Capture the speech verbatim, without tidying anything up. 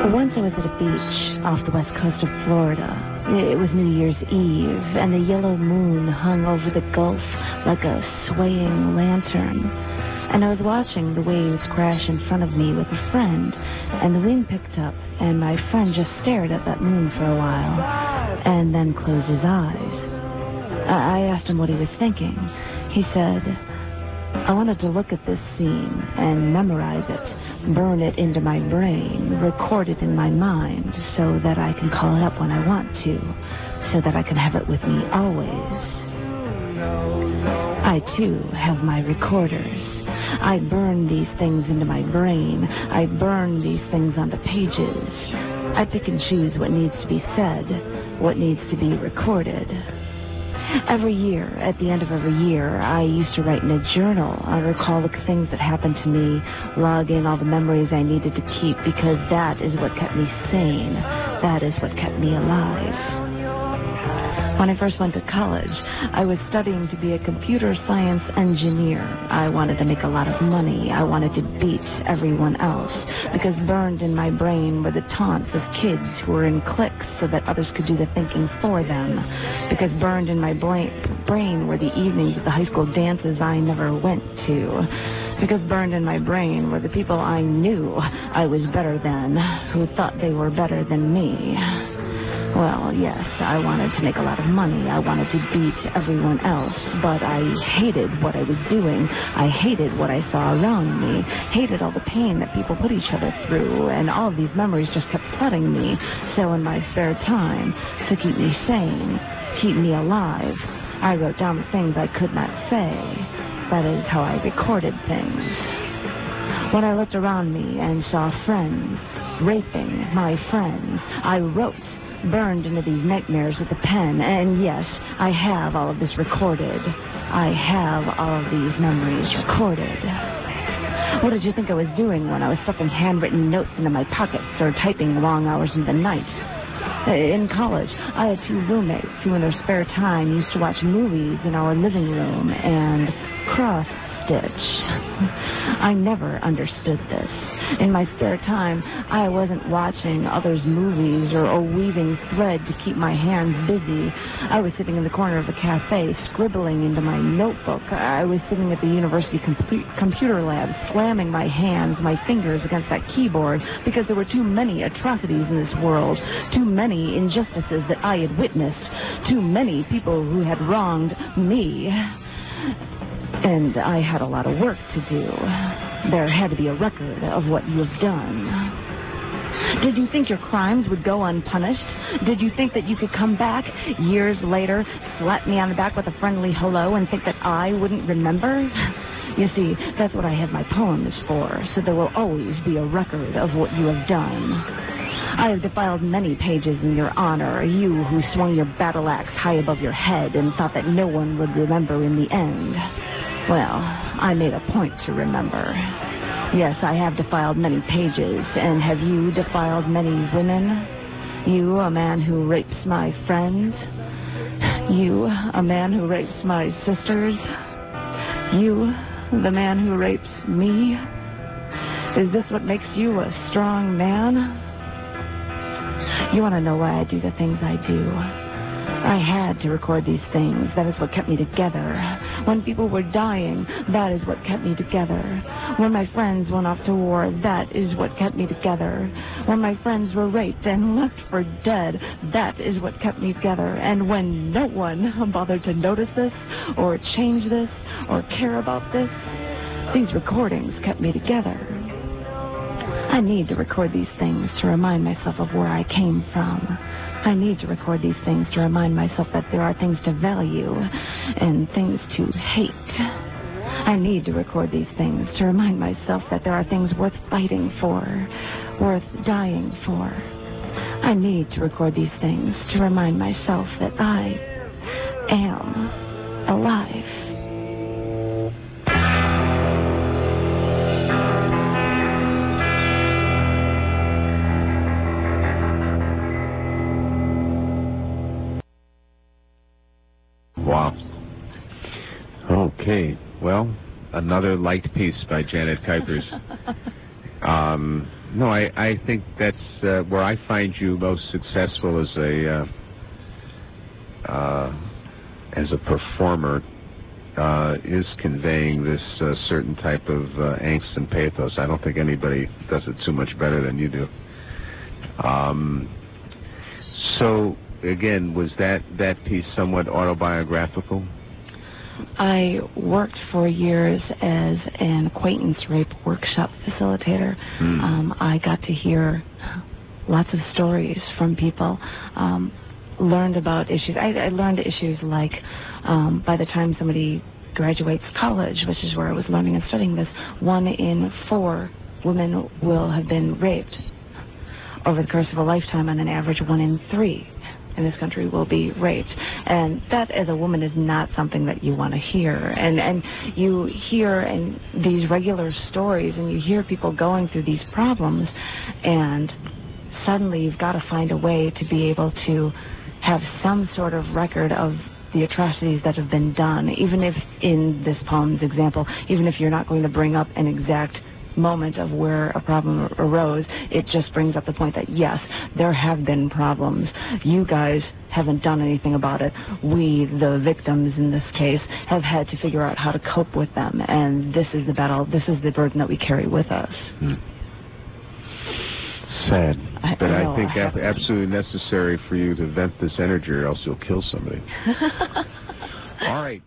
Once I was at a beach off the west coast of Florida. It was New Year's Eve, and the yellow moon hung over the Gulf like a swaying lantern. And I was watching the waves crash in front of me with a friend, and the wind picked up, and my friend just stared at that moon for a while, and then closed his eyes. I asked him what he was thinking. He said, I wanted to look at this scene and memorize it, burn it into my brain, record it in my mind so that I can call it up when I want to, so that I can have it with me always. I, too, have my recorders. I burn these things into my brain. I burn these things onto pages. I pick and choose what needs to be said, what needs to be recorded. Every year, at the end of every year, I used to write in a journal. I recall the things that happened to me, log in all the memories I needed to keep, because that is what kept me sane. That is what kept me alive. When I first went to college, I was studying to be a computer science engineer. I wanted to make a lot of money. I wanted to beat everyone else, because burned in my brain were the taunts of kids who were in cliques so that others could do the thinking for them. Because burned in my brain, brain were the evenings of the high school dances I never went to. Because burned in my brain were the people I knew I was better than, who thought they were better than me. Well, yes, I wanted to make a lot of money. I wanted to beat everyone else, but I hated what I was doing. I hated what I saw around me, hated all the pain that people put each other through, and all of these memories just kept flooding me. So in my spare time, to keep me sane, keep me alive, I wrote down the things I could not say. That is how I recorded things. When I looked around me and saw friends raping my friends, I wrote, burned into these nightmares with a pen. And yes, I have all of this recorded. I have all of these memories recorded. What did you think I was doing when I was stuffing handwritten notes into my pockets or typing long hours in the night? In college, I had two roommates who in their spare time used to watch movies in our living room and cross-stitch. I never understood this. In my spare time, I wasn't watching others' movies or, or weaving thread to keep my hands busy. I was sitting in the corner of a cafe, scribbling into my notebook. I was sitting at the university com- computer lab, slamming my hands, my fingers against that keyboard, because there were too many atrocities in this world, too many injustices that I had witnessed, too many people who had wronged me. And I had a lot of work to do. There had to be a record of what you have done. Did you think your crimes would go unpunished? Did you think that you could come back years later, slap me on the back with a friendly hello, and think that I wouldn't remember? You see, that's what I have my poems for, so there will always be a record of what you have done. I have defiled many pages in your honor, you who swung your battle axe high above your head and thought that no one would remember in the end. Well, I made a point to remember. Yes, I have defiled many pages, and have you defiled many women? You, a man who rapes my friends? You, a man who rapes my sisters? You, the man who rapes me? Is this what makes you a strong man? You want to know why I do the things I do? I had to record these things. That is what kept me together. When people were dying, that is what kept me together. When my friends went off to war, that is what kept me together. When my friends were raped and left for dead, that is what kept me together. And when no one bothered to notice this, or change this, or care about this, these recordings kept me together. I need to record these things to remind myself of where I came from. I need to record these things to remind myself that there are things to value and things to hate. I need to record these things to remind myself that there are things worth fighting for, worth dying for. I need to record these things to remind myself that I am alive. Wow. Okay. Well, another light piece by Janet Kuipers. um, No, I, I think that's uh, where I find you most successful as a uh, uh, as a performer uh, is conveying this uh, certain type of uh, angst and pathos. I don't think anybody does it too much better than you do. Um, so again, was that that piece somewhat autobiographical? I worked for years as an acquaintance rape workshop facilitator. Mm. Um, I got to hear lots of stories from people, um, learned about issues. I, I learned issues like um, by the time somebody graduates college, which is where I was learning and studying this, one in four women will have been raped. Over the course of a lifetime, on an average, one in three in this country will be raped. And that, as a woman, is not something that you want to hear. And and you hear in these regular stories, and you hear people going through these problems, and suddenly you've got to find a way to be able to have some sort of record of the atrocities that have been done, even if, in this poem's example, even if you're not going to bring up an exact moment of where a problem arose, it just brings up the point that, yes, there have been problems. You guys haven't done anything about it. We, the victims in this case, have had to figure out how to cope with them, and this is the battle, this is the burden that we carry with us. Hmm. Sad. I, but I, I know, think I ab- absolutely necessary for you to vent this energy, or else you'll kill somebody. All right.